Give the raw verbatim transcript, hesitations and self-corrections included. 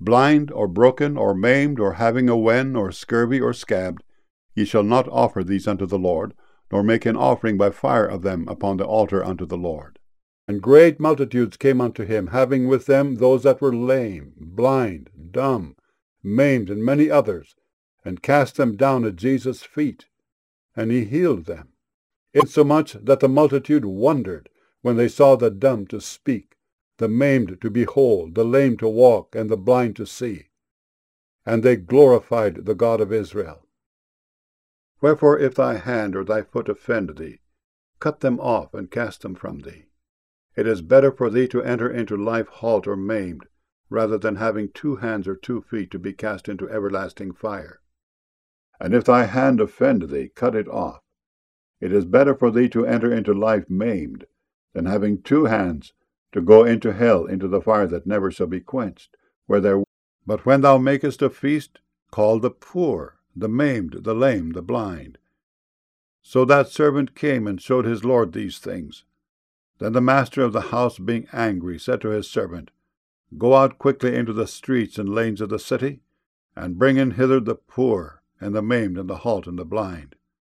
blind, or broken, or maimed, or having a wen, or scurvy, or scabbed, ye shall not offer these unto the Lord, nor make an offering by fire of them upon the altar unto the Lord. And great multitudes came unto him, having with them those that were lame, blind, dumb, maimed, and many others, and cast them down at Jesus' feet, and he healed them, insomuch that the multitude wondered when they saw the dumb to speak, the maimed to behold, the lame to walk, and the blind to see. And they glorified the God of Israel. Wherefore, if thy hand or thy foot offend thee, cut them off and cast them from thee. It is better for thee to enter into life halt or maimed, rather than having two hands or two feet to be cast into everlasting fire. And if thy hand offend thee, cut it off. It is better for thee to enter into life maimed, than having two hands to go into hell, into the fire that never shall be quenched, where there. But when thou makest a feast, call the poor, the maimed, the lame, the blind. So that servant came and showed his lord these things. Then the master of the house, being angry, said to his servant, Go out quickly into the streets and lanes of the city, and bring in hither the poor, and the maimed, and the halt, and the blind.